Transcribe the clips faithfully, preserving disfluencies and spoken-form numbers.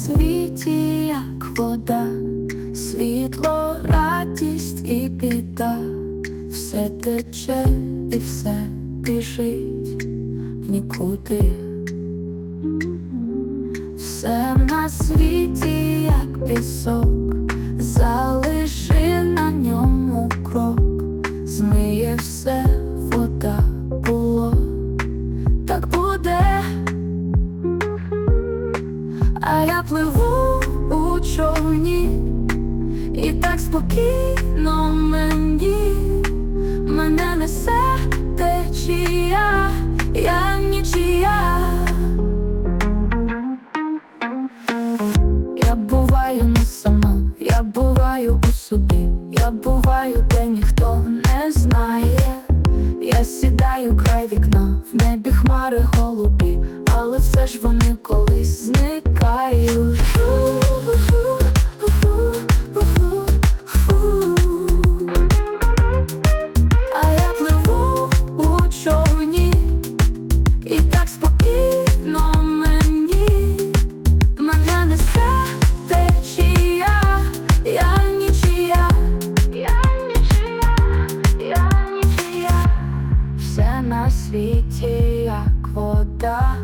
світі, як вода, світло, радість і біда, все тече і все біжить в нікуди. Все на світі, як пісок, залиши на ньому крок, змиє все, вода було, так буде. А я пливу у човні, і так спокійно мені, мене несе течія, я нічия. Я буваю не сама, я буваю у собі, я буваю, де ніхто не знає. Я сідаю край вікна, в небі хмари голубі, але все ж вони колись зникають. А я пливу у човні, і так спокійно мені, мене несе течія, я нічия, я нічия, я нічия. Все на світі, як вода,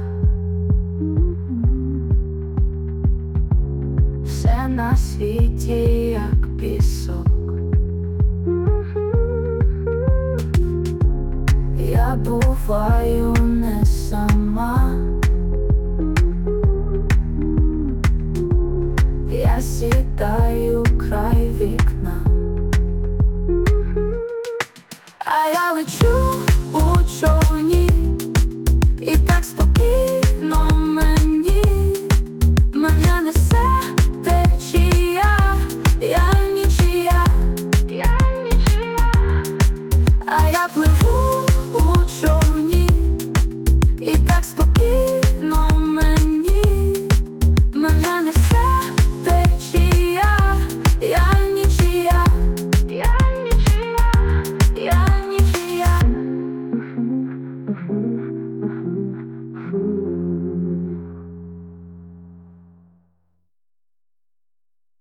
все на світі, як пісок. Я буваю не сама, я сідаю край вікна, а я лечу